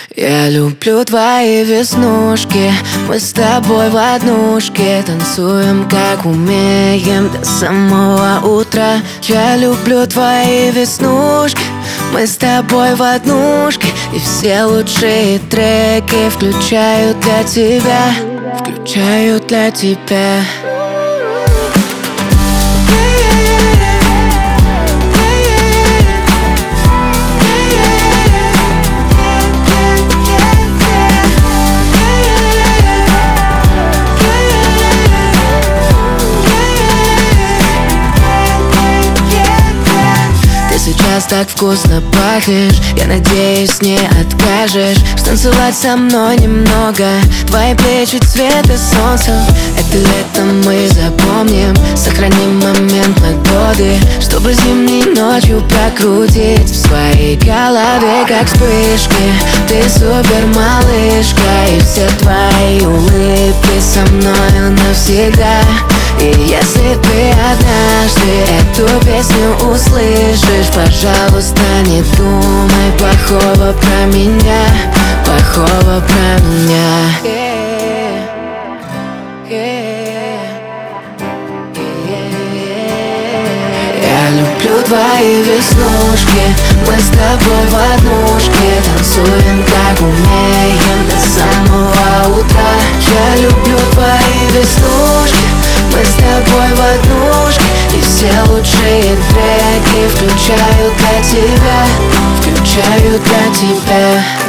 Я люблю твои веснушки, мы с тобой в однушке танцуем, как умеем, до самого утра. Я люблю твои веснушки, мы с тобой в однушке, и все лучшие треки включаю для тебя, включаю для тебя. Сейчас так вкусно пахнешь, я надеюсь, не откажешь станцевать со мной немного. Твои плечи цвета солнца, это лето мы запомним. Сохраним момент на годы, чтобы зимней ночью прокрутить в своей голове, как вспышки. Ты супер малышка, и все твои улыбки со мною навсегда. И если ты однажды эту песню услышишь, пожалуйста, не думай плохого про меня, плохого про меня. Я люблю твои веснушки, мы с тобой в однушке танцуем, как умеем, до самого утра. Я люблю твои веснушки, мы с тобой в однушке, и все лучшие треки включаю для тебя, включаю для тебя.